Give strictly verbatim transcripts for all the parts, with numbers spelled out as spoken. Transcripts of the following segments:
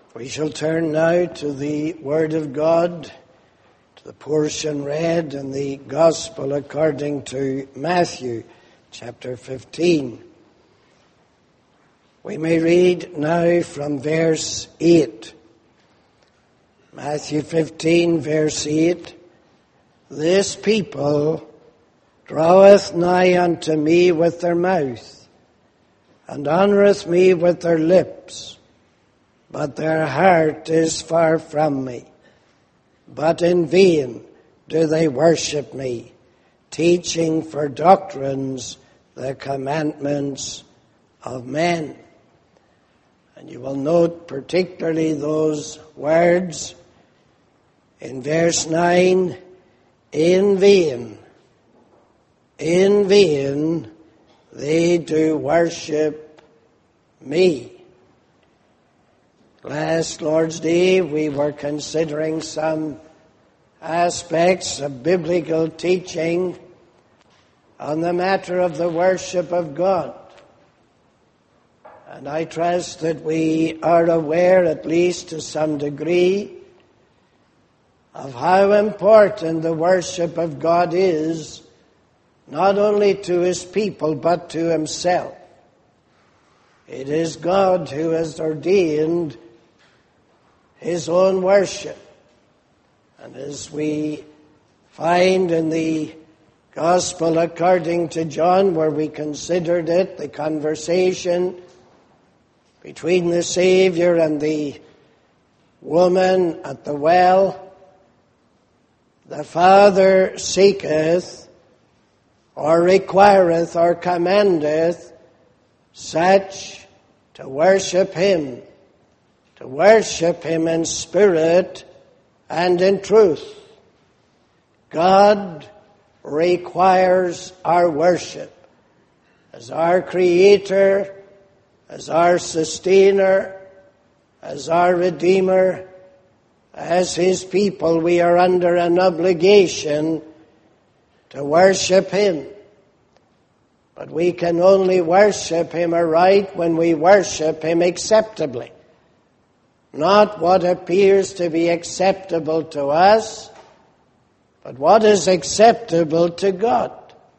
We shall turn now to the Word of God, to the portion read in the Gospel according to Matthew, chapter fifteen. We may read now from verse eight. Matthew fifteen, verse eight. This people draweth nigh unto me with their mouth, and honoureth me with their lips, but their heart is far from me. But in vain do they worship me, teaching for doctrines the commandments of men. And you will note particularly those words in verse nine, in vain, in vain they do worship me. Last Lord's Day we were considering some aspects of biblical teaching on the matter of the worship of God. And I trust that we are aware, at least to some degree, of how important the worship of God is, not only to His people, but to Himself. It is God who has ordained His own worship. And as we find in the Gospel according to John, where we considered it, the conversation between the Savior and the woman at the well, the Father seeketh, or requireth, or commandeth such to worship Him, to worship Him in spirit and in truth. God requires our worship as our Creator, as our Sustainer, as our Redeemer. As His people, we are under an obligation to worship Him. But we can only worship Him aright when we worship Him acceptably. Not what appears to be acceptable to us, but what is acceptable to God.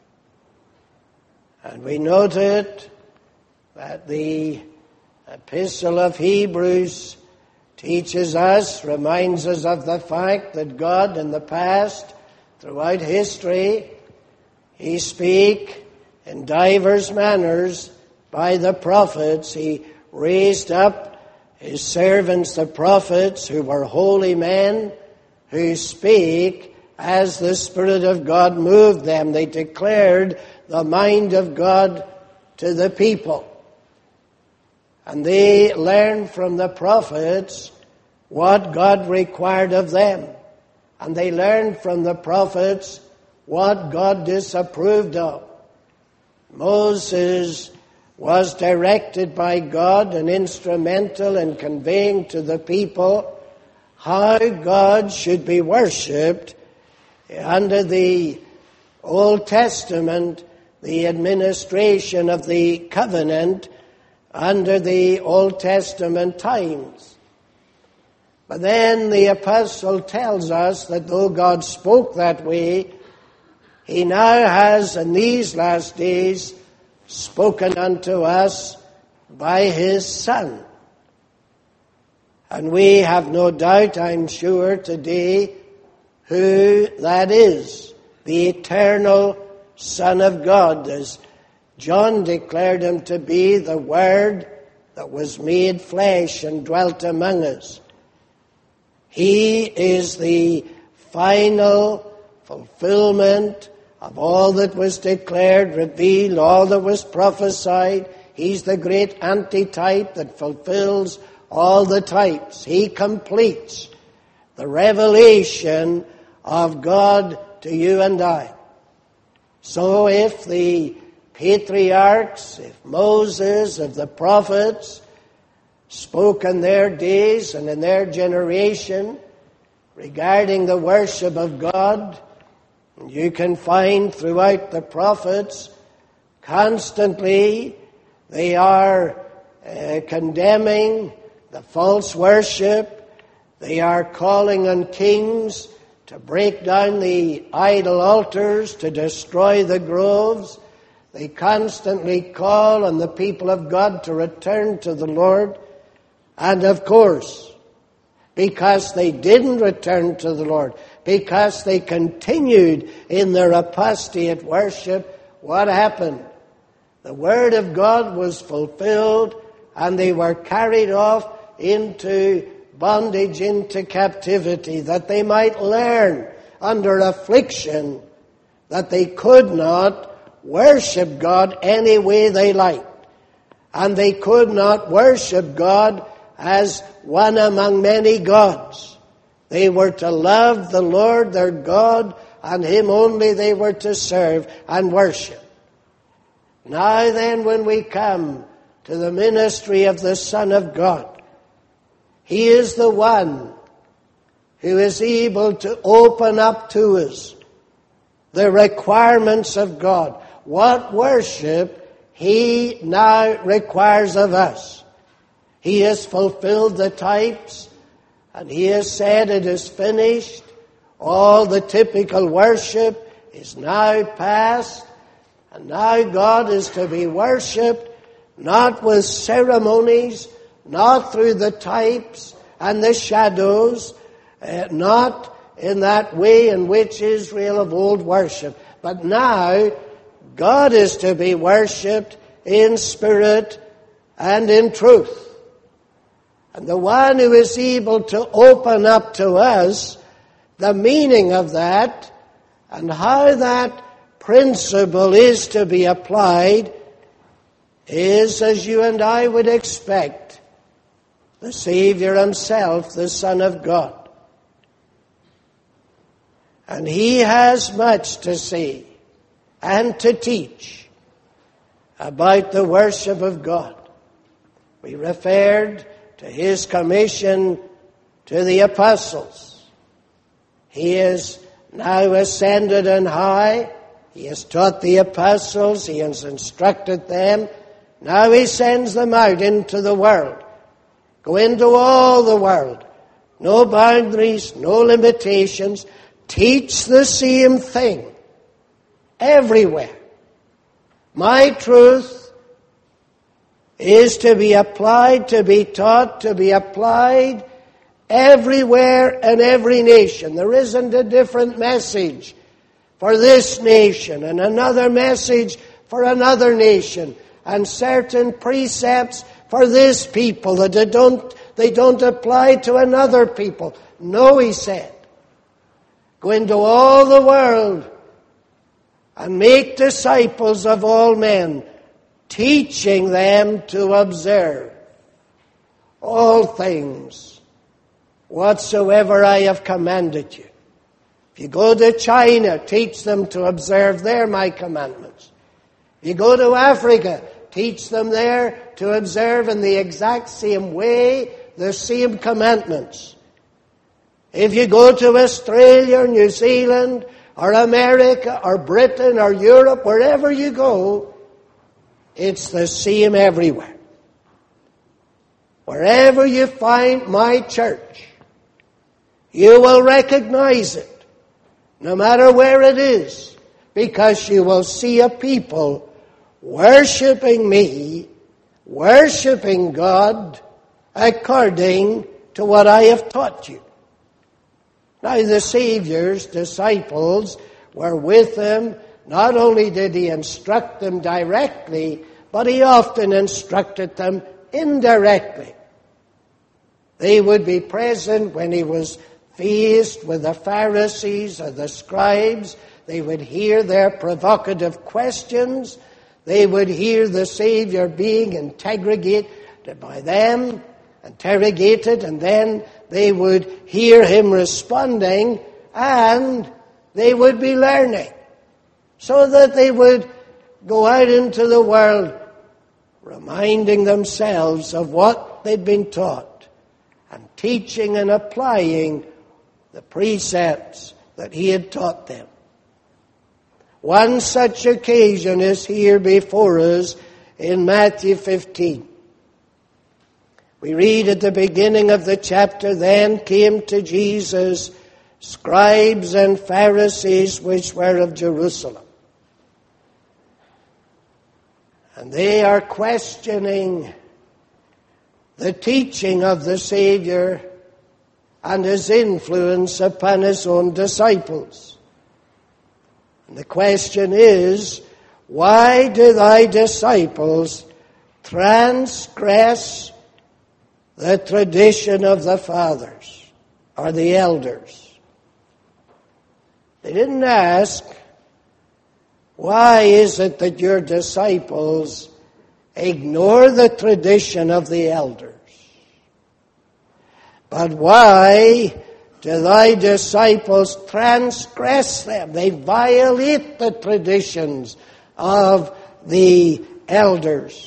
And we noted that the Epistle of Hebrews teaches us, reminds us of the fact that God in the past, throughout history, He spake in divers manners by the prophets. He raised up His servants, the prophets, who were holy men, who spake as the Spirit of God moved them. They declared the mind of God to the people. And they learned from the prophets what God required of them. And they learned from the prophets what God disapproved of. Moses was directed by God and instrumental in conveying to the people how God should be worshipped under the Old Testament, the administration of the covenant under the Old Testament times. But then the apostle tells us that though God spoke that way, He now has in these last days spoken unto us by His Son. And we have no doubt, I'm sure, today who that is, the eternal Son of God, as John declared Him to be, the Word that was made flesh and dwelt among us. He is the final fulfillment of all that was declared, revealed, all that was prophesied. He's the great antitype that fulfills all the types. He completes the revelation of God to you and I. So if the patriarchs, if Moses, if the prophets spoke in their days and in their generation regarding the worship of God, you can find throughout the prophets constantly they are uh, condemning the false worship. They are calling on kings to break down the idol altars, to destroy the groves. They constantly call on the people of God to return to the Lord. And of course, because they didn't return to the Lord, because they continued in their apostate worship, what happened? The word of God was fulfilled, and they were carried off into bondage, into captivity, that they might learn under affliction that they could not worship God any way they liked. And they could not worship God as one among many gods. They were to love the Lord their God, and Him only they were to serve and worship. Now then, when we come to the ministry of the Son of God, He is the one who is able to open up to us the requirements of God. What worship He now requires of us. He has fulfilled the types, and He has said it is finished. All the typical worship is now past, and now God is to be worshipped not with ceremonies, not through the types and the shadows, uh, not in that way in which Israel of old worshipped. But now, God is to be worshipped in spirit and in truth. And the one who is able to open up to us the meaning of that and how that principle is to be applied is, as you and I would expect, the Savior Himself, the Son of God. And He has much to say and to teach about the worship of God. We referred to His commission to the apostles. He is now ascended on high. He has taught the apostles. He has instructed them. Now He sends them out into the world. Go into all the world. No boundaries, no limitations. Teach the same thing everywhere. My truth is to be applied, to be taught, to be applied everywhere in every nation. There isn't a different message for this nation and another message for another nation and certain precepts for this people that they don't, they don't apply to another people. No, He said, go into all the world and make disciples of all men, teaching them to observe all things whatsoever I have commanded you. If you go to China, teach them to observe there my commandments. If you go to Africa, teach them there to observe in the exact same way the same commandments. If you go to Australia or New Zealand or America or Britain or Europe, wherever you go, it's the same everywhere. Wherever you find my church, you will recognize it, no matter where it is, because you will see a people worshipping me, worshipping God according to what I have taught you. Now, the Savior's disciples were with Him. Not only did He instruct them directly, but He often instructed them indirectly. They would be present when He was faced with the Pharisees or the scribes. They would hear their provocative questions. They would hear the Savior being interrogated by them, interrogated, and then they would hear Him responding, and they would be learning, so that they would go out into the world reminding themselves of what they'd been taught and teaching and applying the precepts that He had taught them. One such occasion is here before us in Matthew fifteen. We read at the beginning of the chapter, then came to Jesus scribes and Pharisees which were of Jerusalem. And they are questioning the teaching of the Savior and his influence upon his own disciples. And the question is, why do thy disciples transgress the tradition of the fathers or the elders? They didn't ask, why is it that your disciples ignore the tradition of the elders? But why do thy disciples transgress them? They violate the traditions of the elders.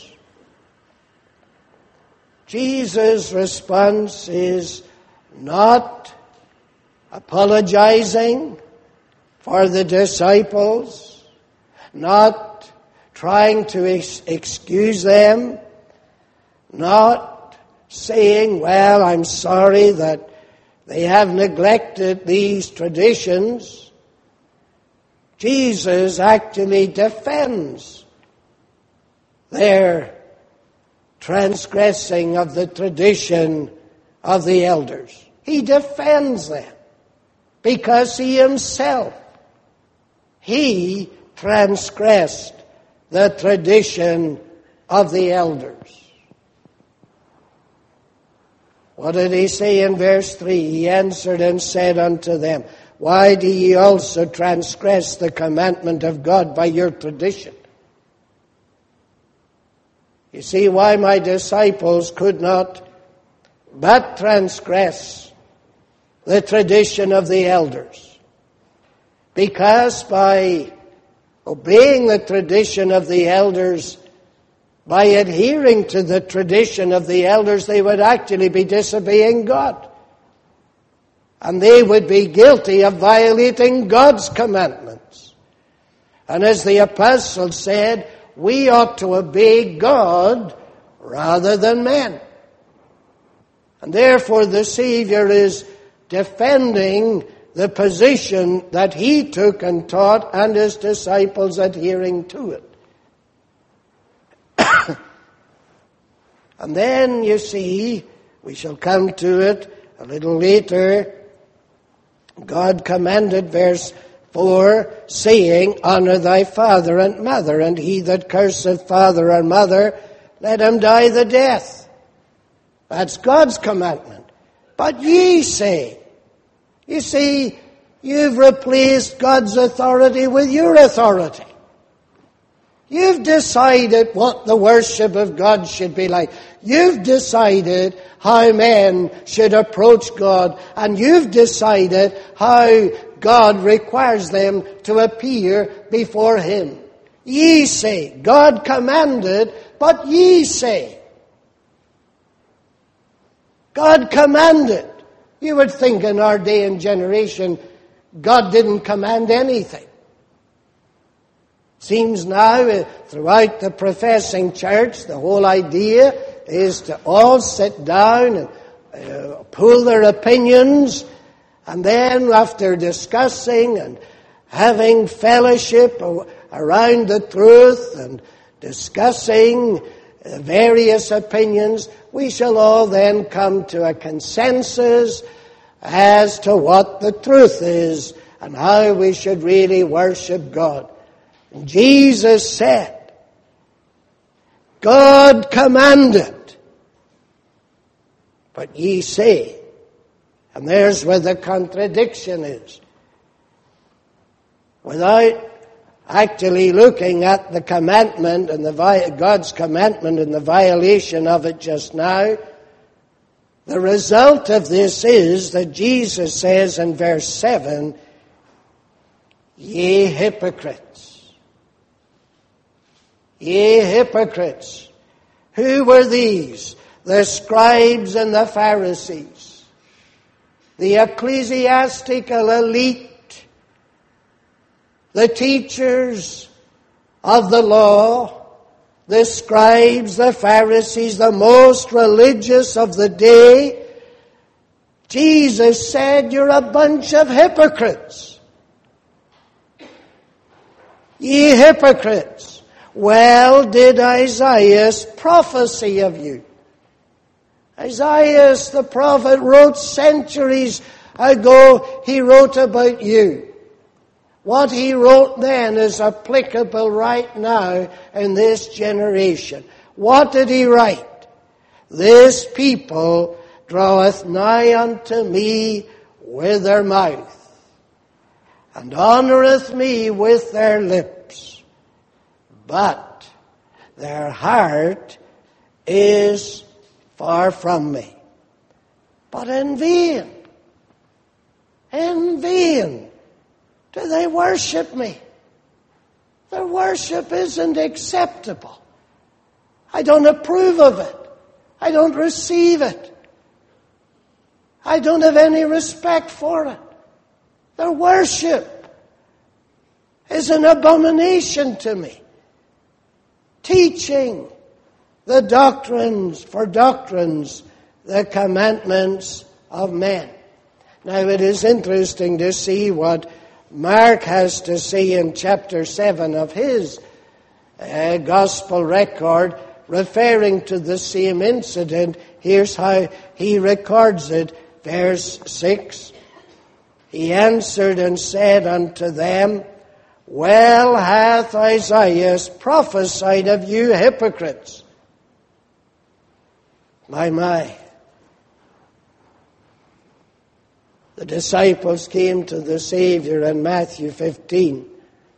Jesus' response is not apologizing for the disciples, not trying to ex- excuse them, not saying, well, I'm sorry that they have neglected these traditions. Jesus actually defends their transgressing of the tradition of the elders. He defends them because he himself, he transgressed the tradition of the elders. What did he say in verse three? He answered and said unto them, why do ye also transgress the commandment of God by your tradition? You see why my disciples could not but transgress the tradition of the elders. Because by obeying the tradition of the elders, by adhering to the tradition of the elders, they would actually be disobeying God. And they would be guilty of violating God's commandments. And as the apostle said, we ought to obey God rather than men. And therefore the Savior is defending the position that he took and taught, and his disciples adhering to it. And then, you see, we shall come to it a little later. God commanded, verse four, saying, honor thy father and mother, and he that curseth father or mother, let him die the death. That's God's commandment. But ye say, you see, you've replaced God's authority with your authority. You've decided what the worship of God should be like. You've decided how men should approach God. And you've decided how God requires them to appear before Him. Ye say, God commanded, but ye say. God commanded. You would think in our day and generation, God didn't command anything. Seems now, throughout the professing church, the whole idea is to all sit down and uh, pool their opinions, and then after discussing and having fellowship around the truth and discussing various opinions, we shall all then come to a consensus as to what the truth is and how we should really worship God. And Jesus said, God commanded, but ye say. And there's where the contradiction is. Without actually looking at the commandment and the God's commandment and the violation of it just now, the result of this is that Jesus says in verse seven, ye hypocrites. Ye hypocrites. Who were these? The scribes and the Pharisees. The ecclesiastical elite. The teachers of the law. the scribes, the Pharisees, the most religious of the day, Jesus said, "You're a bunch of hypocrites. Ye hypocrites, well did Isaiah prophesy of you." Isaiah the prophet wrote centuries ago, he wrote about you. What he wrote then is applicable right now in this generation. What did he write? "This people draweth nigh unto me with their mouth, and honoureth me with their lips, but their heart is far from me." But in vain, in vain do they worship me. Their worship isn't acceptable. I don't approve of it. I don't receive it. I don't have any respect for it. Their worship is an abomination to me. Teaching the doctrines, for doctrines, the commandments of men. Now it is interesting to see what Mark has to say in chapter seven of his uh, gospel record, referring to the same incident. Here's how he records it. Verse six. "He answered and said unto them, Well hath Isaiah prophesied of you hypocrites." My, my. The disciples came to the Savior in Matthew fifteen.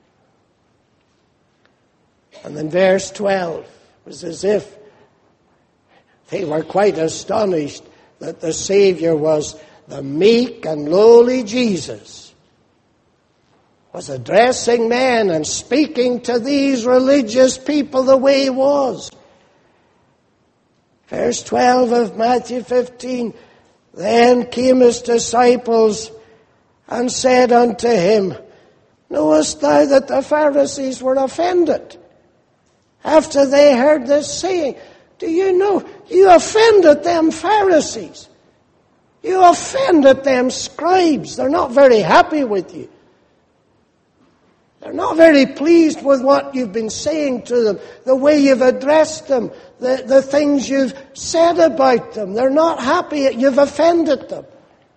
And in verse twelve, it was as if they were quite astonished that the Savior was the meek and lowly Jesus, was addressing men and speaking to these religious people the way he was. Verse twelve of Matthew fifteen, "Then came his disciples and said unto him, Knowest thou that the Pharisees were offended after they heard this saying?" Do you know, you offended them Pharisees. You offended them scribes. They're not very happy with you. They're not very pleased with what you've been saying to them, the way you've addressed them, the, the things you've said about them. They're not happy. You've offended them.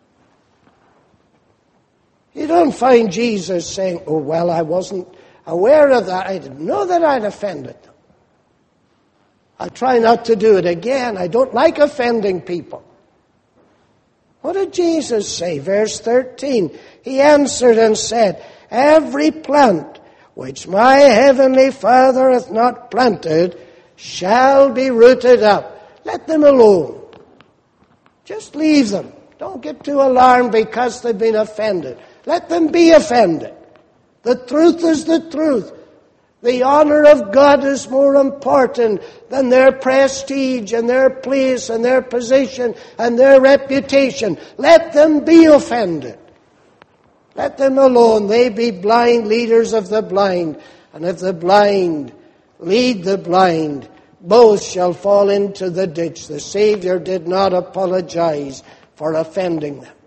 You don't find Jesus saying, "Oh, well, I wasn't aware of that. I didn't know that I'd offended them. I'll try not to do it again. I don't like offending people." What did Jesus say? Verse thirteen. "He answered and said, Every plant which my heavenly Father hath not planted shall be rooted up." Let them alone. Just leave them. Don't get too alarmed because they've been offended. Let them be offended. The truth is the truth. The honor of God is more important than their prestige and their place and their position and their reputation. Let them be offended. Let them alone. They be blind leaders of the blind. And if the blind lead the blind, both shall fall into the ditch. The Savior did not apologize for offending them.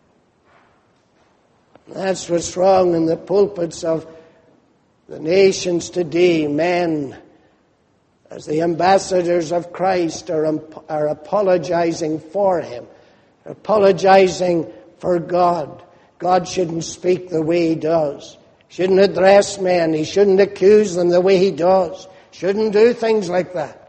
That's what's wrong in the pulpits of the nations today. Men, as the ambassadors of Christ, are, are apologizing for Him, apologizing for God. God shouldn't speak the way He does. Shouldn't address men. He shouldn't accuse them the way He does. Shouldn't do things like that.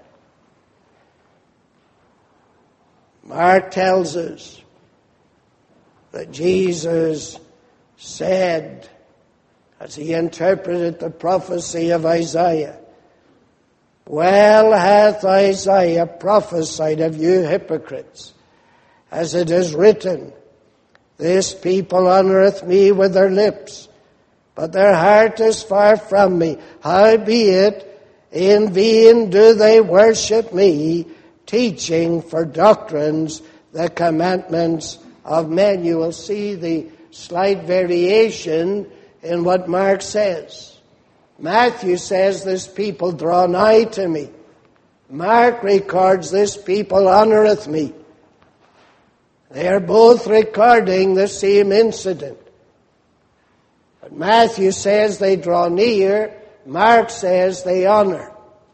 Mark tells us that Jesus said, as He interpreted the prophecy of Isaiah, "Well hath Isaiah prophesied of you hypocrites, as it is written, This people honoureth me with their lips, but their heart is far from me. Howbeit, in vain do they worship me, teaching for doctrines the commandments of men." You will see the slight variation in what Mark says. Matthew says, this people draw nigh to me. Mark records, this people honoureth me. They are both recording the same incident. But Matthew says they draw near. Mark says they honour.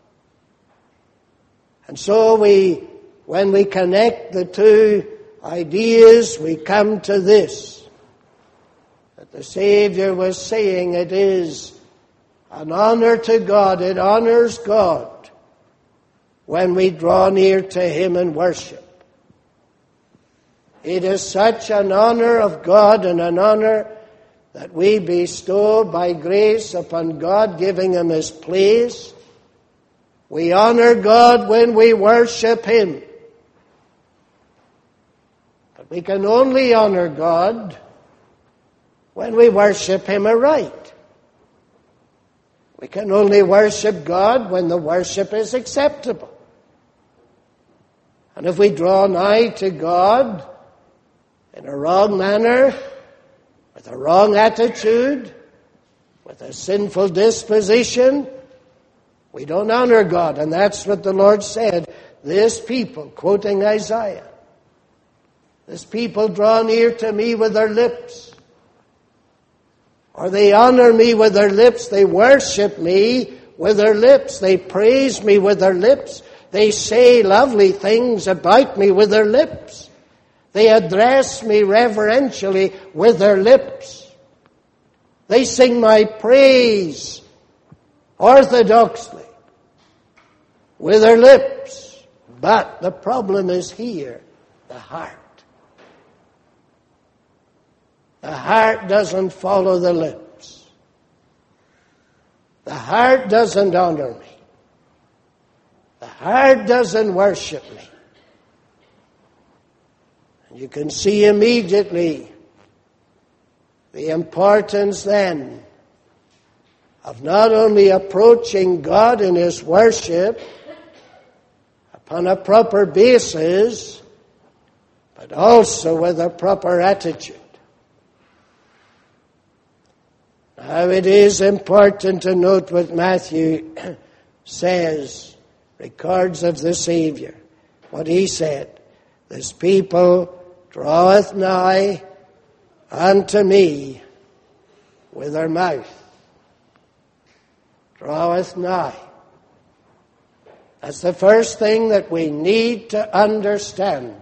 And so we, when we connect the two ideas, we come to this. That the Saviour was saying it is an honour to God. It honours God when we draw near to Him in worship. It is such an honour of God and an honour that we bestow by grace upon God, giving Him His place. We honour God when we worship Him. But we can only honour God when we worship Him aright. We can only worship God when the worship is acceptable. And if we draw nigh to God in a wrong manner, with a wrong attitude, with a sinful disposition, we don't honor God. And that's what the Lord said. This people, quoting Isaiah, this people draw near to me with their lips. Or they honor me with their lips. They worship me with their lips. They praise me with their lips. They say lovely things about me with their lips. They address me reverentially with their lips. They sing my praise orthodoxly with their lips. But the problem is here, the heart. The heart doesn't follow the lips. The heart doesn't honor me. The heart doesn't worship me. And you can see immediately the importance then of not only approaching God in His worship upon a proper basis, but also with a proper attitude. Now it is important to note what Matthew says, records of the Saviour, what he said. This people draweth nigh unto me with their mouth. Draweth nigh. That's the first thing that we need to understand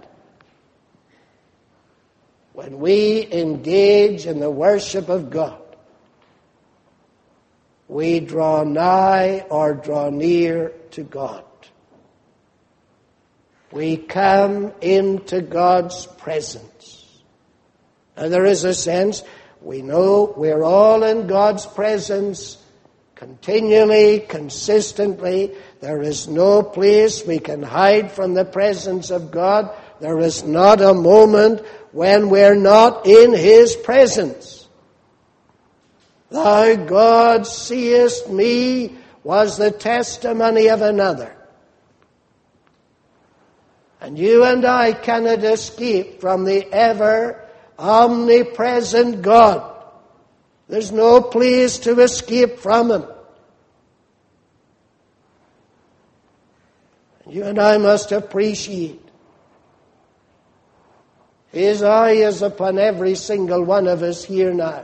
when we engage in the worship of God. We draw nigh or draw near to God. We come into God's presence. Now there is a sense, we know we're all in God's presence continually, consistently. There is no place we can hide from the presence of God. There is not a moment when we're not in His presence. Thou, God, seest me was the testimony of another. And you and I cannot escape from the ever omnipresent God. There's no place to escape from Him. And you and I must appreciate His eye is upon every single one of us here now.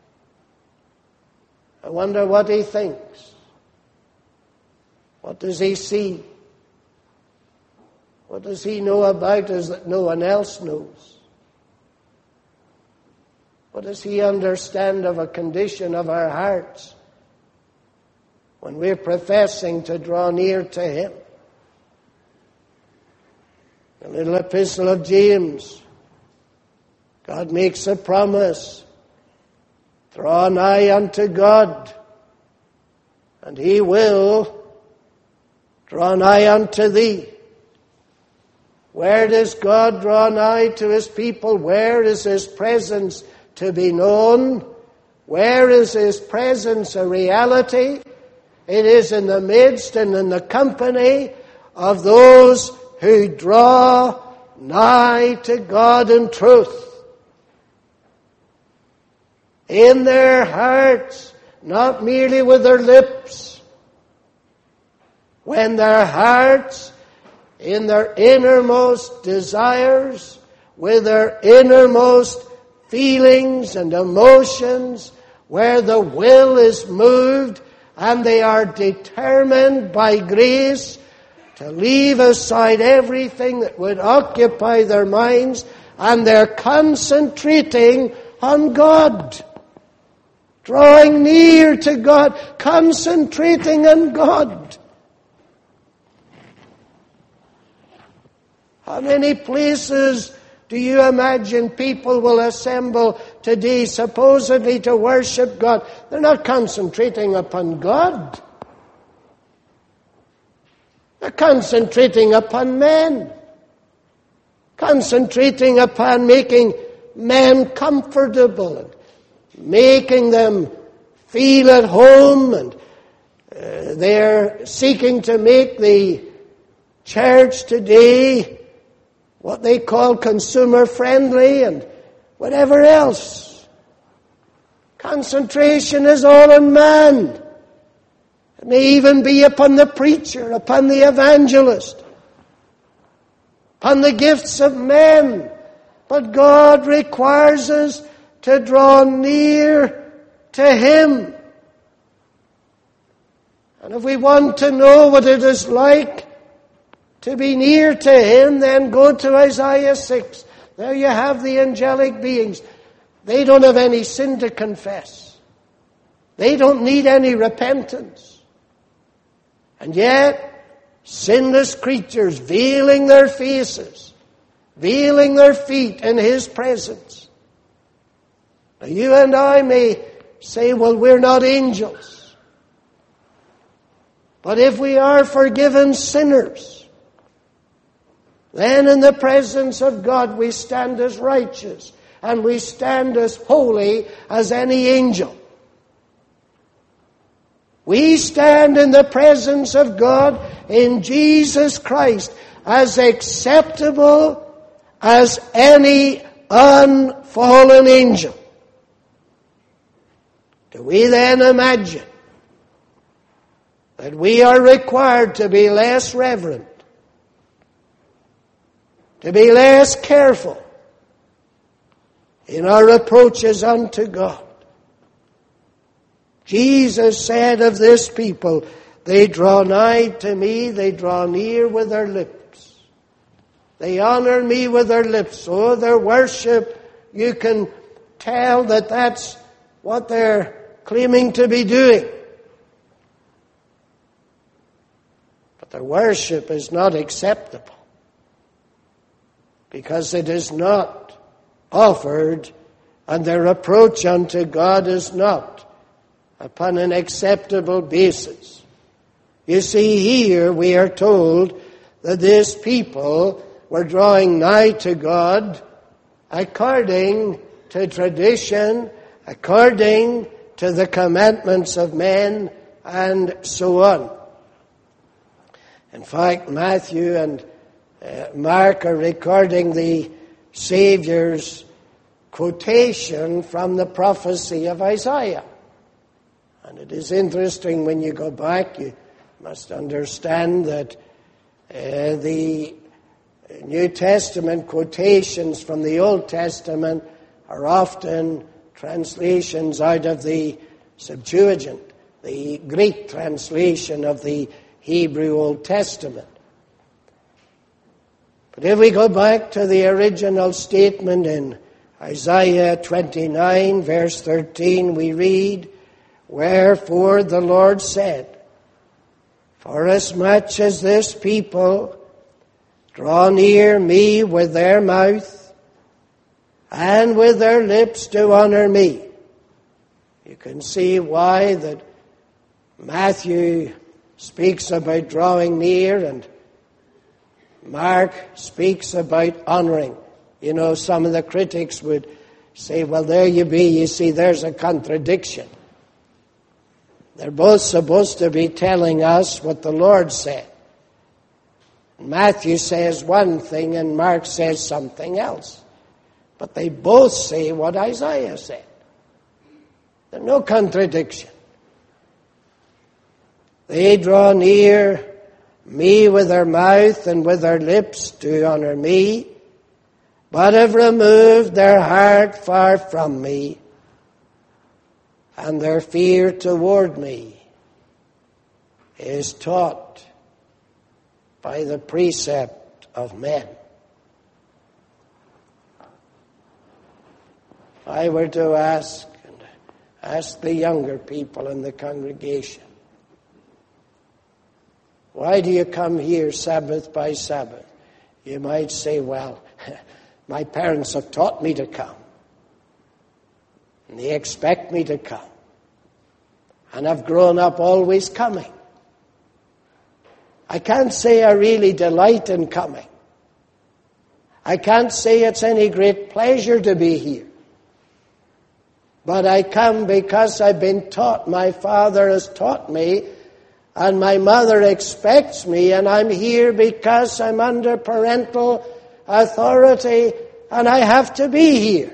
I wonder what He thinks. What does He see? What does He know about us that no one else knows? What does He understand of a condition of our hearts when we're professing to draw near to Him? The little epistle of James, God makes a promise. Draw nigh unto God, and He will draw nigh unto thee. Where does God draw nigh to His people? Where is His presence to be known? Where is His presence a reality? It is in the midst and in the company of those who draw nigh to God in truth. In their hearts not merely with their lips, when their hearts, in their innermost desires, with their innermost feelings and emotions, where the will is moved and they are determined by grace to leave aside everything that would occupy their minds, and they're concentrating on God, drawing near to God, concentrating on God. How many places do you imagine people will assemble today supposedly to worship God? They're not concentrating upon God. They're concentrating upon men. Concentrating upon making men comfortable and making them feel at home, and uh, they're seeking to make the church today what they call consumer friendly and whatever else. Concentration is all on man. It may even be upon the preacher, upon the evangelist, upon the gifts of men. But God requires us to draw near to Him. And if we want to know what it is like to be near to Him, then go to Isaiah six. There you have the angelic beings. They don't have any sin to confess. They don't need any repentance. And yet, sinless creatures veiling their faces, veiling their feet in His presence. Now you and I may say, well, we're not angels. But if we are forgiven sinners, then in the presence of God we stand as righteous and we stand as holy as any angel. We stand in the presence of God in Jesus Christ as acceptable as any unfallen angel. Do we then imagine that we are required to be less reverent, to be less careful in our approaches unto God? Jesus said of this people, they draw nigh to me, they draw near with their lips. They honor me with their lips. Oh, their worship, you can tell that that's what they're claiming to be doing. But their worship is not acceptable, because it is not offered, and their approach unto God is not upon an acceptable basis. You see, here we are told that this people were drawing nigh to God according to tradition, according to the commandments of men, and so on. In fact, Matthew and uh, Mark are recording the Saviour's quotation from the prophecy of Isaiah. And it is interesting when you go back, you must understand that uh, the New Testament quotations from the Old Testament are often translations out of the Septuagint, the Greek translation of the Hebrew Old Testament. But if we go back to the original statement in Isaiah twenty-nine, verse thirteen, we read, "Wherefore the Lord said, Forasmuch as this people draw near me with their mouth, and with their lips do honor me." You can see why that Matthew speaks about drawing near and Mark speaks about honoring. You know, some of the critics would say, well, there you be, you see, there's a contradiction. They're both supposed to be telling us what the Lord said. Matthew says one thing and Mark says something else. But they both say what Isaiah said. There's no contradiction. They draw near me with their mouth and with their lips to honor me, but have removed their heart far from me, and their fear toward me is taught by the precept of men. If I were to ask, and ask the younger people in the congregation, why do you come here Sabbath by Sabbath? You might say, well, my parents have taught me to come. And they expect me to come. And I've grown up always coming. I can't say I really delight in coming. I can't say it's any great pleasure to be here. But I come because I've been taught. My father has taught me, and my mother expects me, and I'm here because I'm under parental authority, and I have to be here.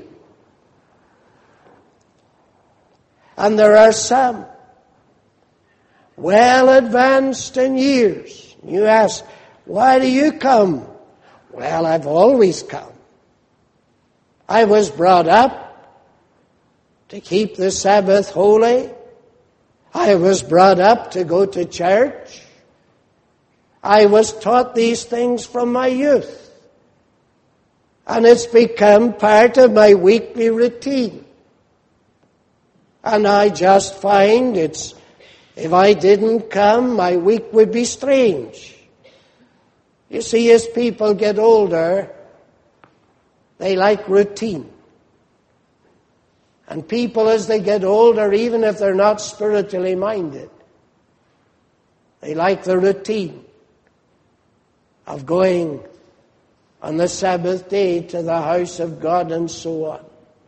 And there are some well advanced in years. You ask, why do you come? Well, I've always come. I was brought up to keep the Sabbath holy. I was brought up to go to church. I was taught these things from my youth. And it's become part of my weekly routine. And I just find it's, if I didn't come, my week would be strange. You see, as people get older, they like routine. And people, as they get older, even if they're not spiritually minded, they like the routine of going on the Sabbath day to the house of God and so on.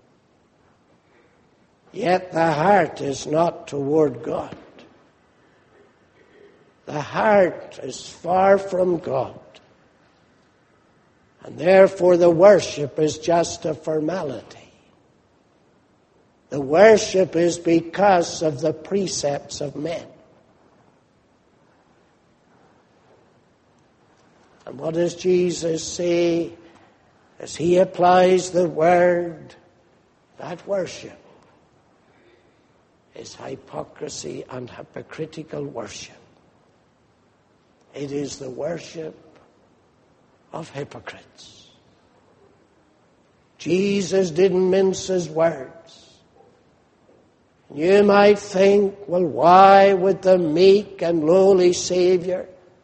Yet the heart is not toward God. The heart is far from God. And therefore the worship is just a formality. The worship is because of the precepts of men. And what does Jesus say as he applies the word? That worship is hypocrisy and hypocritical worship. It is the worship of hypocrites. Jesus didn't mince his words. You might think, well, why would the meek and lowly Savior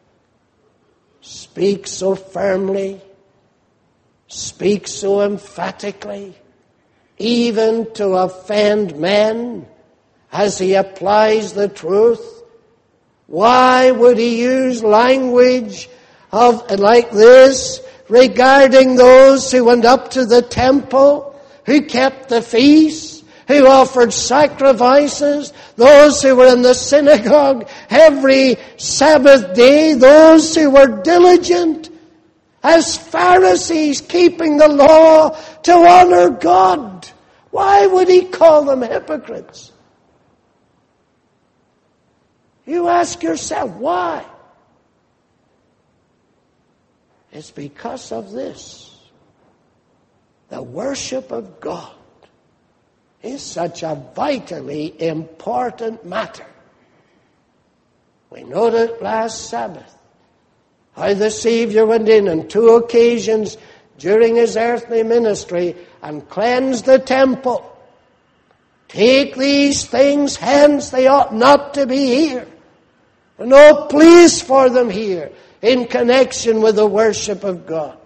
speak so firmly, speak so emphatically, even to offend men as he applies the truth? Why would he use language of like this regarding those who went up to the temple, who kept the feasts, who offered sacrifices, those who were in the synagogue every Sabbath day, those who were diligent as Pharisees, keeping the law to honor God? Why would he call them hypocrites? You ask yourself, why? It's because of this. The worship of God is such a vitally important matter. We noted last Sabbath how the Savior went in on two occasions during his earthly ministry and cleansed the temple. Take these things hence, they ought not to be here. No place for them here in connection with the worship of God.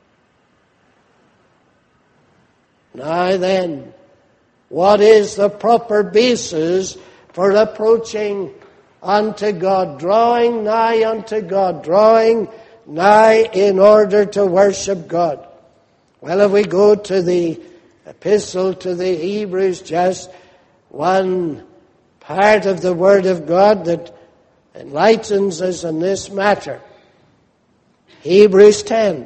Now then, what is the proper basis for approaching unto God, drawing nigh unto God, drawing nigh in order to worship God? Well, if we go to the epistle to the Hebrews, just one part of the Word of God that enlightens us in this matter. Hebrews ten.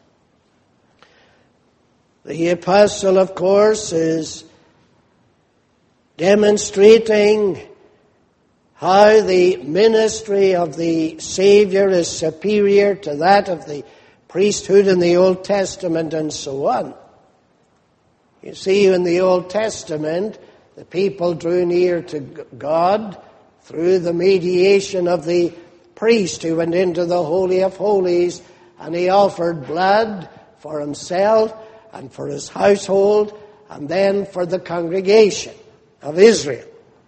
The apostle, of course, is demonstrating how the ministry of the Savior is superior to that of the priesthood in the Old Testament, and so on. You see, in the Old Testament, the people drew near to God through the mediation of the priest who went into the Holy of Holies, and he offered blood for himself and for his household, and then for the congregation of Israel.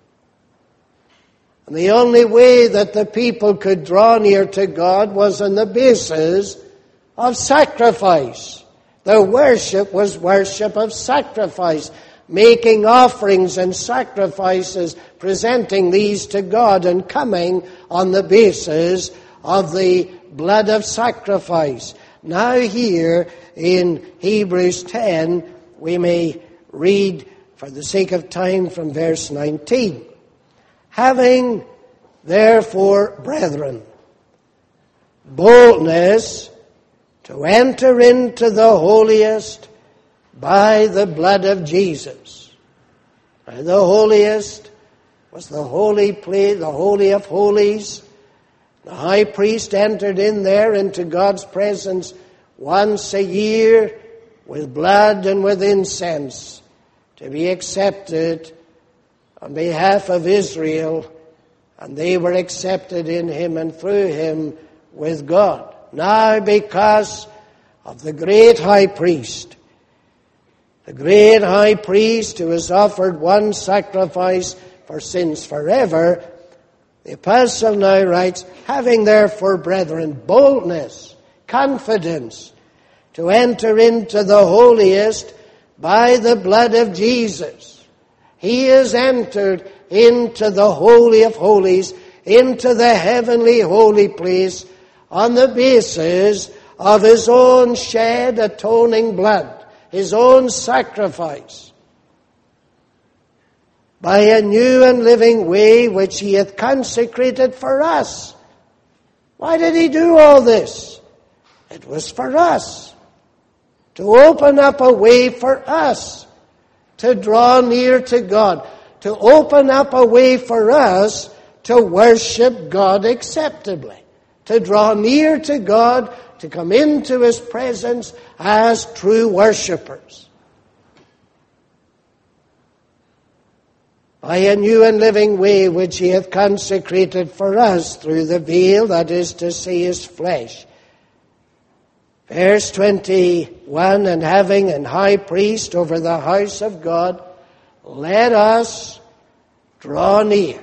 And the only way that the people could draw near to God was on the basis of sacrifice. Their worship was worship of sacrifice, making offerings and sacrifices, presenting these to God, and coming on the basis of the blood of sacrifice. Now here in Hebrews ten, we may read, for the sake of time, from verse nineteen. Having therefore, brethren, boldness to enter into the holiest by the blood of Jesus. Now, the holiest was the holy place, the Holy of Holies. The high priest entered in there into God's presence once a year with blood and with incense to be accepted on behalf of Israel, and they were accepted in him and through him with God. Now, because of the great high priest, the great high priest who has offered one sacrifice for sins forever, the apostle now writes, having therefore, brethren, boldness, confidence, to enter into the holiest by the blood of Jesus. He has entered into the Holy of Holies, into the heavenly holy place, on the basis of his own shed atoning blood, his own sacrifice, by a new and living way which he hath consecrated for us. Why did he do all this? It was for us, to open up a way for us to draw near to God, to open up a way for us to worship God acceptably, to draw near to God, to come into his presence as true worshippers. By a new and living way which he hath consecrated for us through the veil, that is to say, his flesh. Verse twenty-one, and having an high priest over the house of God, let us draw near.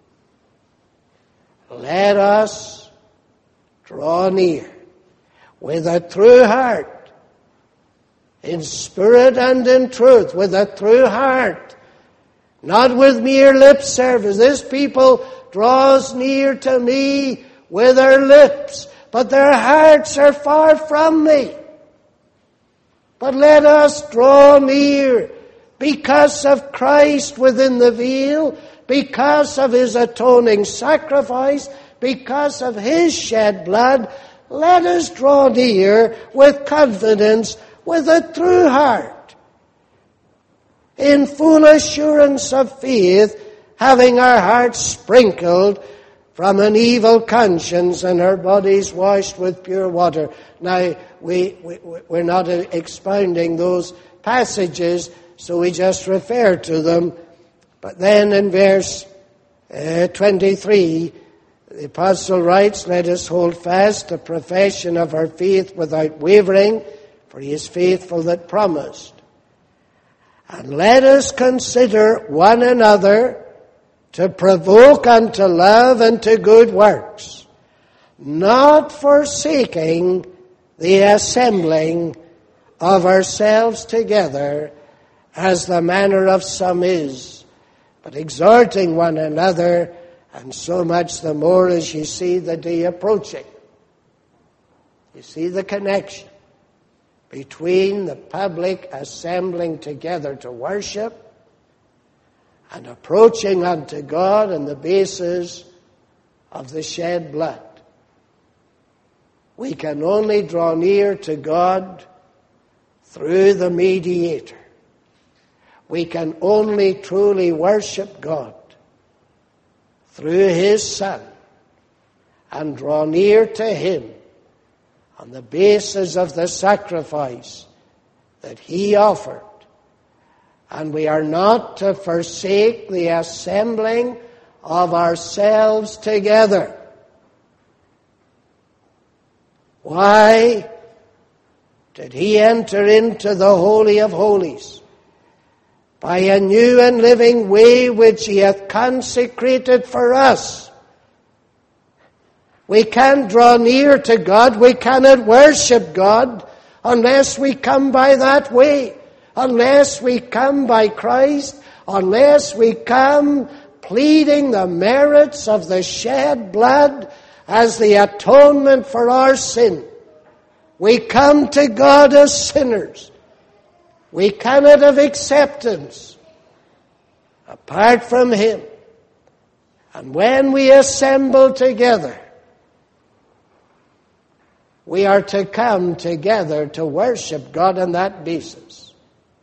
Let us draw near with a true heart, in spirit and in truth, with a true heart, not with mere lip service. This people draws near to me with their lips, but their hearts are far from me. But let us draw near because of Christ within the veil, because of his atoning sacrifice, because of his shed blood. Let us draw near with confidence, with a true heart, in full assurance of faith, having our hearts sprinkled from an evil conscience and our bodies washed with pure water. Now, we, we, we're not expounding those passages, so we just refer to them. But then in verse uh, twenty-three, the apostle writes, let us hold fast the profession of our faith without wavering, for he is faithful that promised. And let us consider one another to provoke unto love and to good works, not forsaking the assembling of ourselves together, as the manner of some is, but exhorting one another, and so much the more as you see the day approaching. You see the connection between the public assembling together to worship and approaching unto God on the basis of the shed blood. We can only draw near to God through the mediator. We can only truly worship God through his Son and draw near to him on the basis of the sacrifice that he offered. And we are not to forsake the assembling of ourselves together. Why did he enter into the Holy of Holies? By a new and living way which he hath consecrated for us. We can't draw near to God, we cannot worship God unless we come by that way, unless we come by Christ, unless we come pleading the merits of the shed blood as the atonement for our sin. We come to God as sinners. We cannot have acceptance apart from him. And when we assemble together, we are to come together to worship God on that basis.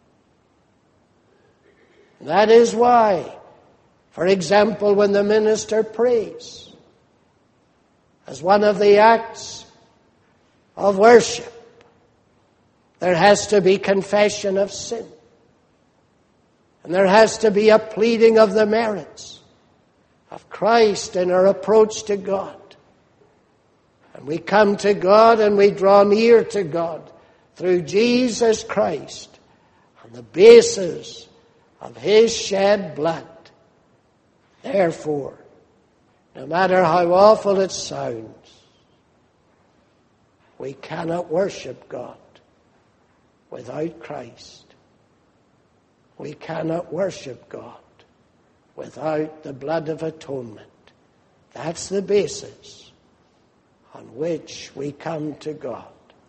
That is why, for example, when the minister prays, as one of the acts of worship, there has to be confession of sin. And there has to be a pleading of the merits of Christ in our approach to God. And we come to God and we draw near to God through Jesus Christ on the basis of his shed blood. Therefore, no matter how awful it sounds, we cannot worship God without Christ. We cannot worship God without the blood of atonement. That's the basis on which we come to God.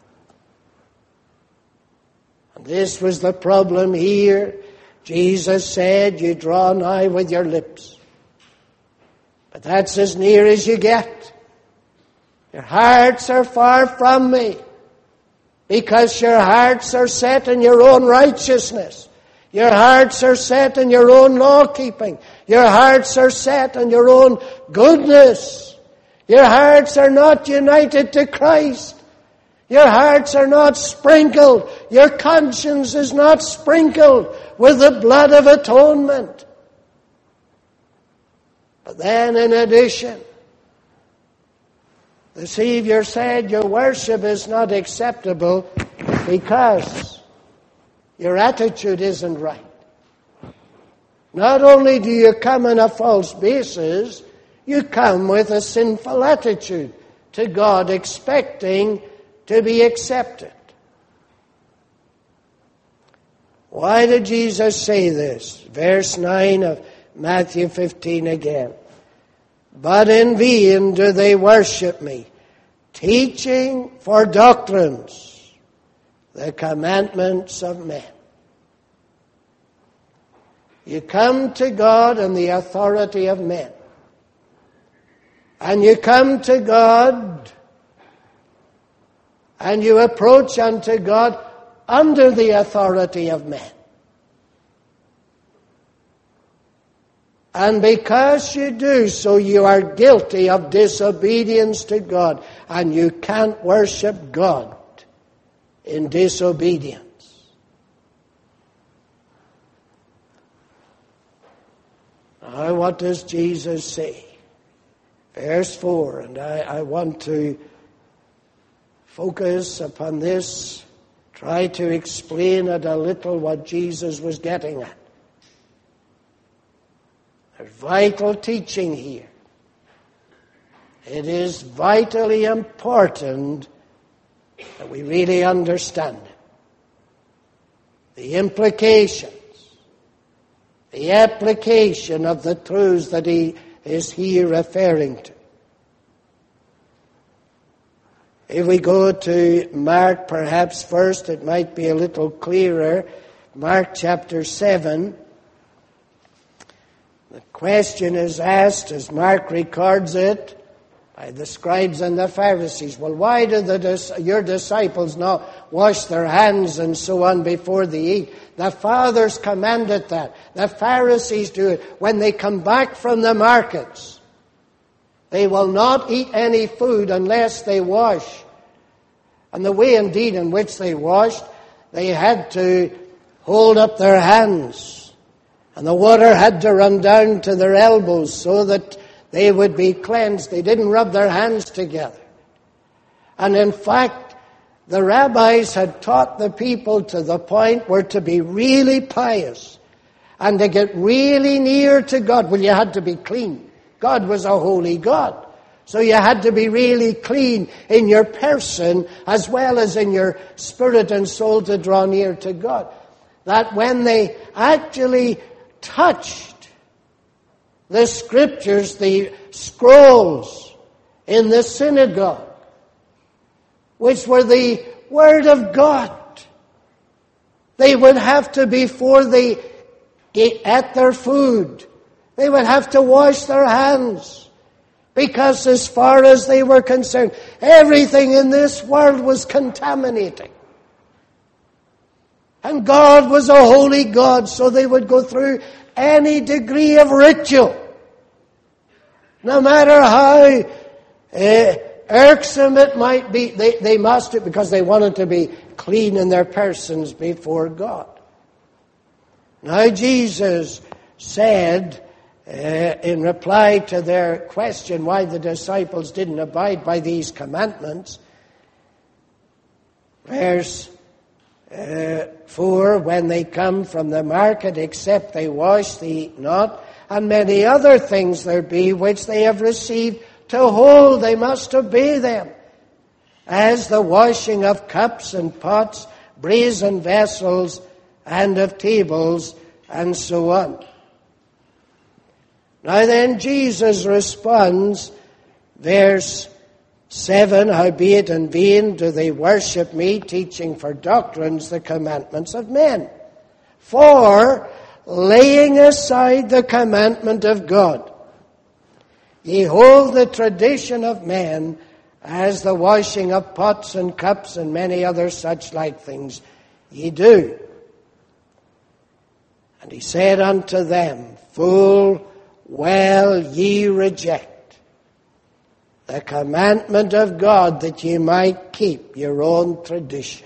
And this was the problem here. Jesus said, you draw nigh with your lips. But that's as near as you get. Your hearts are far from me, because your hearts are set in your own righteousness. Your hearts are set in your own law-keeping. Your hearts are set in your own goodness. Your hearts are not united to Christ. Your hearts are not sprinkled. Your conscience is not sprinkled with the blood of atonement. But then in addition, the Savior said your worship is not acceptable because your attitude isn't right. Not only do you come on a false basis, you come with a sinful attitude to God, expecting to be accepted. Why did Jesus say this? Verse nine of Matthew fifteen again. But in vain do they worship me, teaching for doctrines the commandments of men. You come to God in the authority of men. And you come to God and you approach unto God under the authority of men. And because you do so, you are guilty of disobedience to God. And you can't worship God in disobedience. Now, what does Jesus say? Verse four, and I, I want to focus upon this, try to explain it a little what Jesus was getting at. There's vital teaching here. It is vitally important that we really understand it. The implications, the application of the truths that he is here referring to. If we go to Mark perhaps first, it might be a little clearer. Mark chapter seven. The question is asked, as Mark records it, by the scribes and the Pharisees. Well, why do the, your disciples not wash their hands and so on before they eat? The fathers commanded that. The Pharisees do it when they come back from the markets. They will not eat any food unless they wash. And the way indeed in which they washed, they had to hold up their hands. And the water had to run down to their elbows so that they would be cleansed. They didn't rub their hands together. And in fact, the rabbis had taught the people to the point where to be really pious and to get really near to God, well, you had to be clean. God was a holy God. So you had to be really clean in your person as well as in your spirit and soul to draw near to God. That when they actually touched the scriptures, the scrolls in the synagogue, which were the Word of God, they would have to, before they ate their food, they would have to wash their hands. Because as far as they were concerned, everything in this world was contaminating. And God was a holy God, so they would go through any degree of ritual. No matter how uh, irksome it might be, they, they must do it because they wanted to be clean in their persons before God. Now Jesus said, Uh, in reply to their question why the disciples didn't abide by these commandments, verse uh, four, when they come from the market, except they wash, they eat not, and many other things there be which they have received to hold, they must obey them, as the washing of cups and pots, brazen vessels, and of tables, and so on. Now then, Jesus responds, verse seven, howbeit in vain do they worship me, teaching for doctrines the commandments of men. For, laying aside the commandment of God, ye hold the tradition of men, as the washing of pots and cups and many other such like things ye do. And he said unto them, full well ye reject the commandment of God, that ye might keep your own tradition.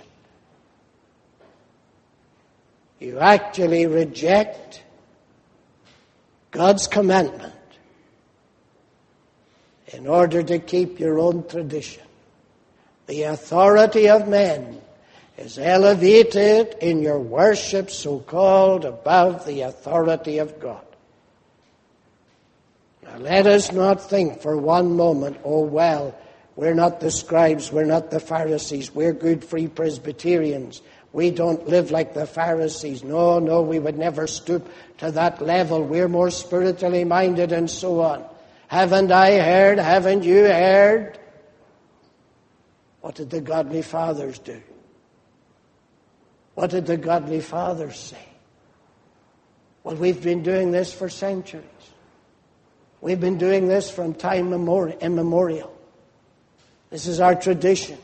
You actually reject God's commandment in order to keep your own tradition. The authority of men is elevated in your worship, so-called, above the authority of God. Now let us not think for one moment, oh well, we're not the scribes, we're not the Pharisees, we're good free Presbyterians. We don't live like the Pharisees. No, no, we would never stoop to that level. We're more spiritually minded and so on. Haven't I heard? Haven't you heard? What did the godly fathers do? What did the godly fathers say? Well, we've been doing this for centuries. We've been doing this from time immemorial. This is our tradition.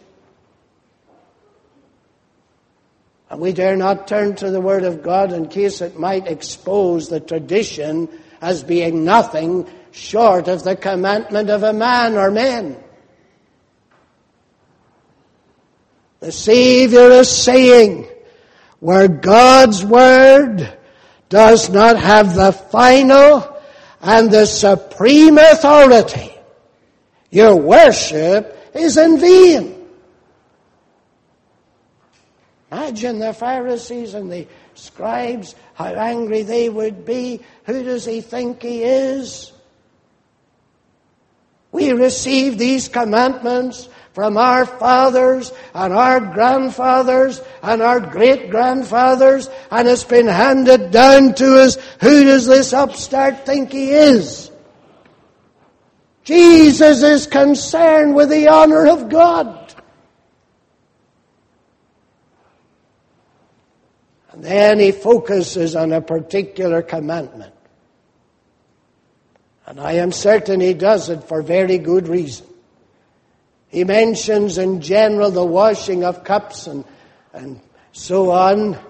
And we dare not turn to the Word of God in case it might expose the tradition as being nothing short of the commandment of a man or men. The Savior is saying, where God's Word does not have the final and the supreme authority, your worship is in vain. Imagine the Pharisees and the scribes, how angry they would be. Who does he think he is? We receive these commandments from our fathers and our grandfathers and our great-grandfathers, and it's been handed down to us. Who does this upstart think he is? Jesus is concerned with the honor of God. And then he focuses on a particular commandment. And I am certain he does it for very good reason. He mentions in general the washing of cups and, and so on.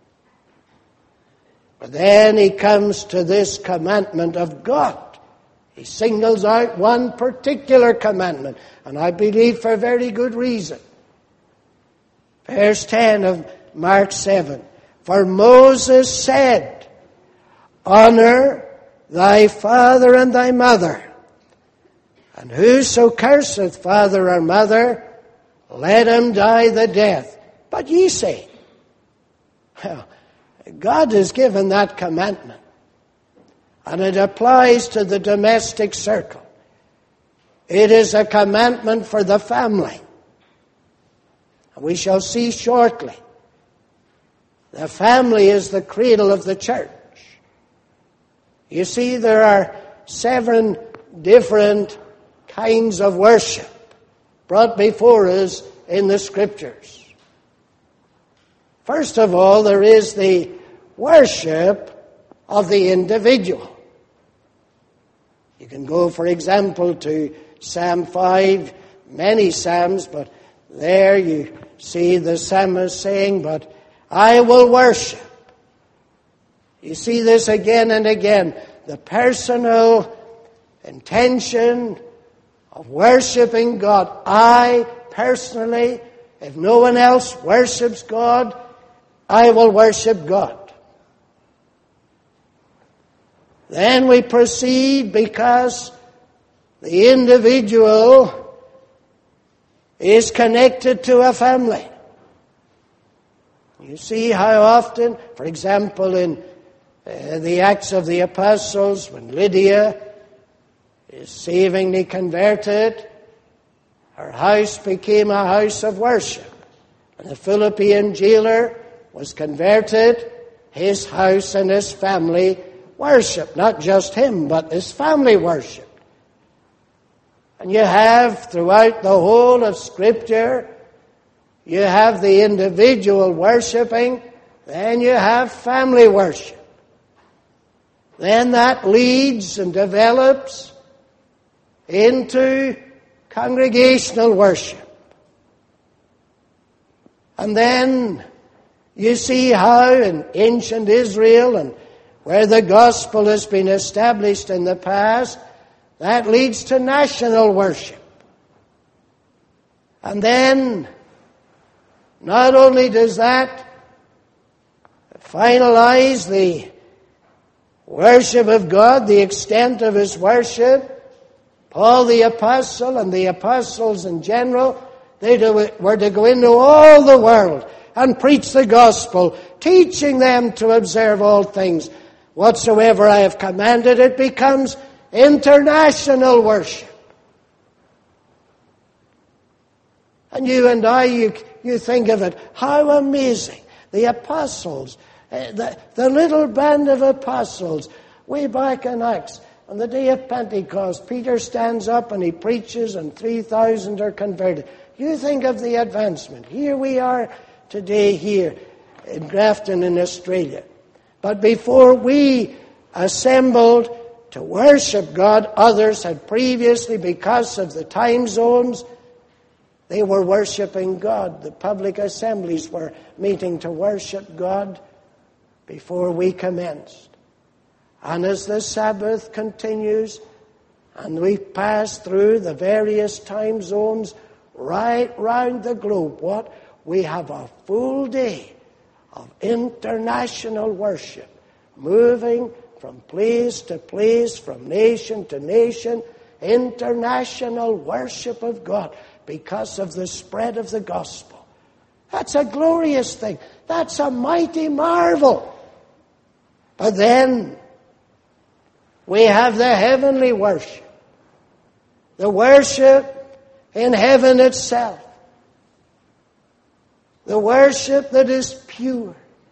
But then he comes to this commandment of God. He singles out one particular commandment, and I believe for very good reason. Verse ten of Mark seven. For Moses said, honor thy father and thy mother, and whoso curseth father or mother, let him die the death. But ye say, well, God has given that commandment, and it applies to the domestic circle. It is a commandment for the family. We shall see shortly. The family is the cradle of the church. You see, there are seven different kinds of worship brought before us in the Scriptures. First of all, there is the worship of the individual. You can go, for example, to Psalm five, many psalms, but there you see the psalmist saying, but I will worship. You see this again and again. The personal intention of worshiping God. I personally, if no one else worships God, I will worship God. Then we proceed because the individual is connected to a family. You see how often, for example, in uh, the Acts of the Apostles, when Lydia is savingly converted, her house became a house of worship. And the Philippian jailer was converted, his house and his family worshiped. Not just him, but his family worshiped. And you have, throughout the whole of Scripture, you have the individual worshiping, then you have family worship. Then that leads and develops into congregational worship. And then you see how in ancient Israel and where the gospel has been established in the past, that leads to national worship. And then not only does that finalize the worship of God, the extent of His worship, Paul the Apostle and the apostles in general, they were to go into all the world and preach the gospel, teaching them to observe all things whatsoever I have commanded. It becomes international worship. And you and I, you, you think of it, how amazing. The apostles, uh, the, the little band of apostles, way back in Acts, on the day of Pentecost, Peter stands up and he preaches and three thousand are converted. You think of the advancement. Here we are today here in Grafton in Australia. But before we assembled to worship God, others had previously, because of the time zones, they were worshiping God. The public assemblies were meeting to worship God before we commenced. And as the Sabbath continues, and we pass through the various time zones right round the globe, what? We have a full day of international worship, moving from place to place, from nation to nation, international worship of God because of the spread of the gospel. That's a glorious thing. That's a mighty marvel. But then we have the heavenly worship, the worship in heaven itself, the worship that is pure,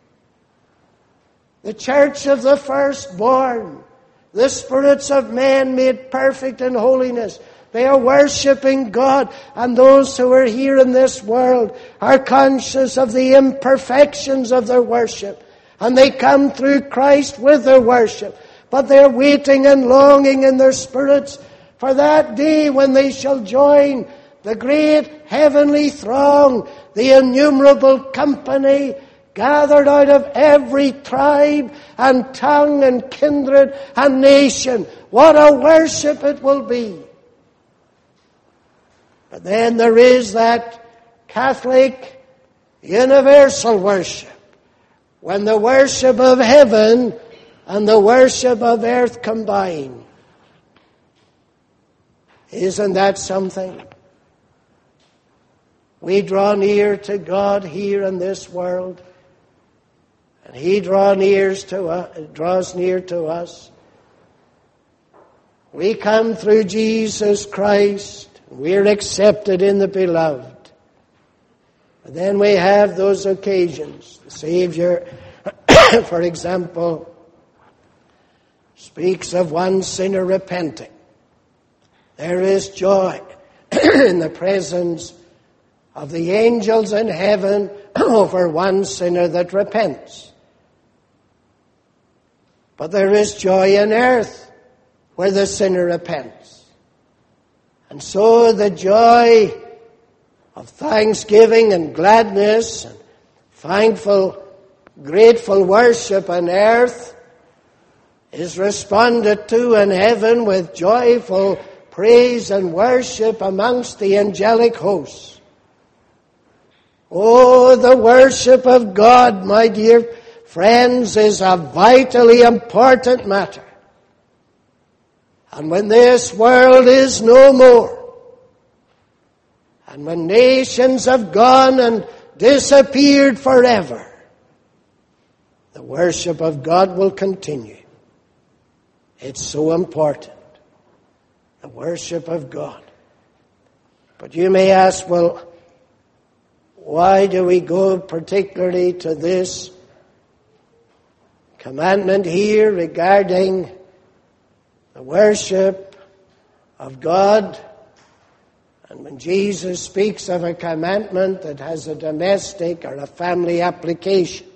the church of the firstborn, the spirits of men made perfect in holiness. They are worshiping God, and those who are here in this world are conscious of the imperfections of their worship, and they come through Christ with their worship. But they're waiting and longing in their spirits for that day when they shall join the great heavenly throng, the innumerable company gathered out of every tribe and tongue and kindred and nation. What a worship it will be. But then there is that Catholic universal worship, when the worship of heaven and the worship of earth combine. Isn't that something? We draw near to God here in this world, and He draw near to us, draws near to us. We come through Jesus Christ. We're accepted in the Beloved. And then we have those occasions. The Savior, for example, speaks of one sinner repenting. There is joy in the presence of the angels in heaven over one sinner that repents. But there is joy in earth where the sinner repents. And so the joy of thanksgiving and gladness and thankful, grateful worship on earth is responded to in heaven with joyful praise and worship amongst the angelic hosts. Oh, the worship of God, my dear friends, is a vitally important matter. And when this world is no more, and when nations have gone and disappeared forever, the worship of God will continue. It's so important. The worship of God. But you may ask, well, why do we go particularly to this commandment here regarding the worship of God? And when Jesus speaks of a commandment that has a domestic or a family application,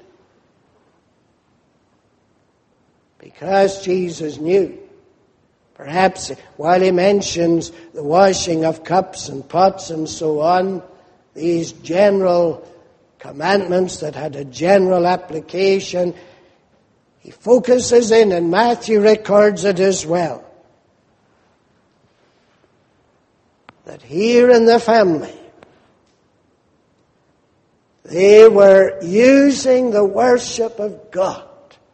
because Jesus knew, perhaps while he mentions the washing of cups and pots and so on, these general commandments that had a general application, he focuses in, and Matthew records it as well, that here in the family, they were using the worship of God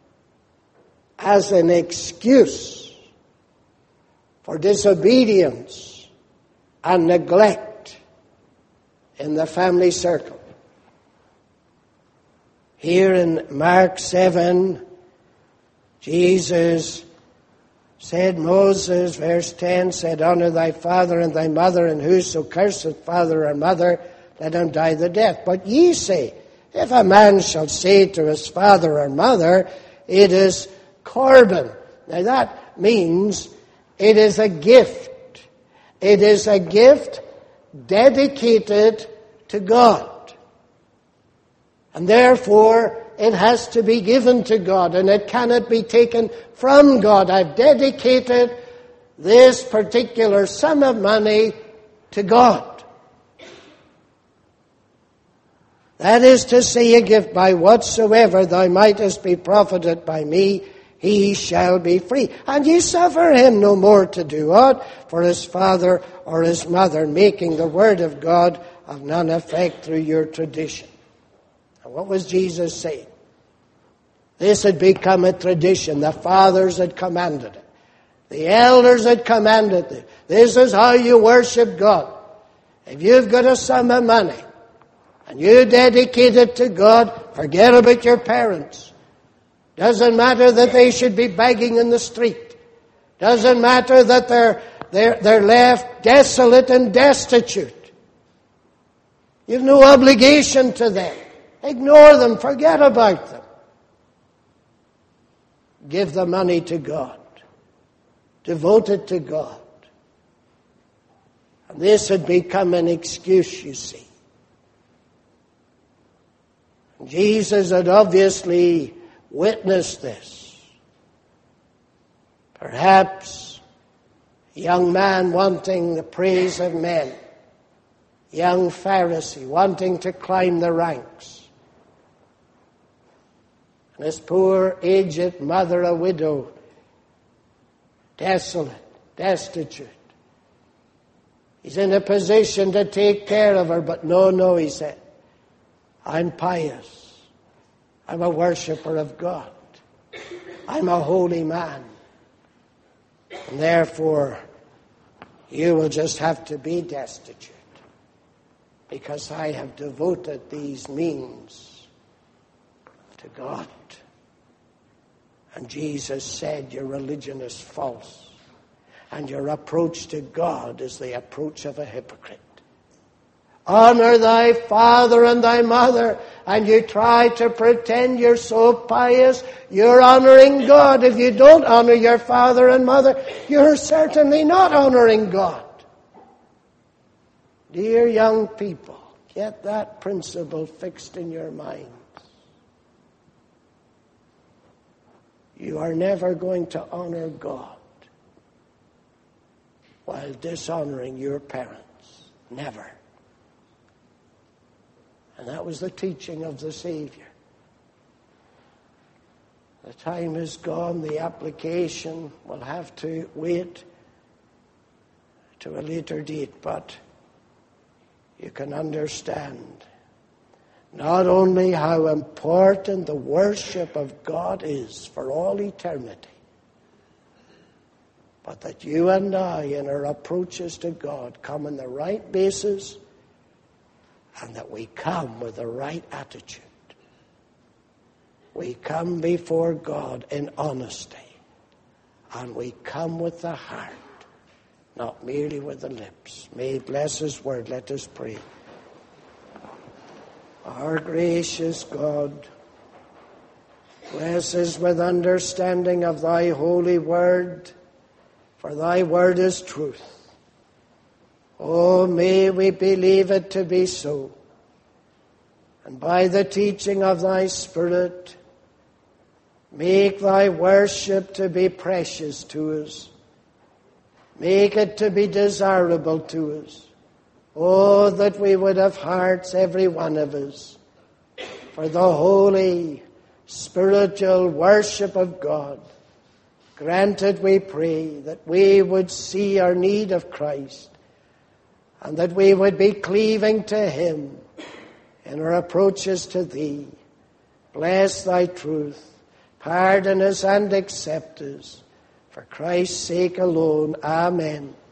as an excuse for disobedience and neglect in the family circle. Here in Mark seven, Jesus said, Moses, verse ten, said, Honor thy father and thy mother, and whoso curseth father or mother, let him die the death. But ye say, if a man shall say to his father or mother, it is Corban. Now that means it is a gift. It is a gift dedicated to God. And therefore, it has to be given to God, and it cannot be taken from God. I've dedicated this particular sum of money to God. That is to say, a gift, by whatsoever thou mightest be profited by me, he shall be free. And ye suffer him no more to do aught for his father or his mother, making the word of God of none effect through your tradition. Now, what was Jesus saying? This had become a tradition. The fathers had commanded it. The elders had commanded it. This is how you worship God. If you've got a sum of money and you dedicate it to God, forget about your parents. Doesn't matter that they should be begging in the street. Doesn't matter that they're, they're, they're left desolate and destitute. You've no obligation to them. Ignore them. Forget about them. Give the money to God. Devote it to God. And this had become an excuse, you see. And Jesus had obviously witnessed this. Perhaps a young man wanting the praise of men. Young Pharisee wanting to climb the ranks. and his poor aged mother a widow, desolate, destitute. He's in a position to take care of her, but no, no, he said, I'm pious. I'm a worshiper of God. I'm a holy man. And therefore, you will just have to be destitute, because I have devoted these means to God. And Jesus said, your religion is false, and your approach to God is the approach of a hypocrite. Honor thy father and thy mother, and you try to pretend you're so pious, you're honoring God. If you don't honor your father and mother, you're certainly not honoring God. Dear young people, get that principle fixed in your minds. You are never going to honor God while dishonoring your parents. Never. And that was the teaching of the Savior. The time is gone. The application will have to wait to a later date. But you can understand not only how important the worship of God is for all eternity, but that you and I in our approaches to God come on the right basis, and that we come with the right attitude. We come before God in honesty, and we come with the heart, not merely with the lips. May He bless His word. Let us pray. Our gracious God, bless us with understanding of thy holy word, for thy word is truth. Oh, may we believe it to be so. And by the teaching of thy Spirit, make thy worship to be precious to us. Make it to be desirable to us. Oh, that we would have hearts, every one of us, for the holy, spiritual worship of God. Granted, we pray, that we would see our need of Christ, and that we would be cleaving to Him in our approaches to Thee. Bless thy truth. Pardon us and accept us. For Christ's sake alone. Amen.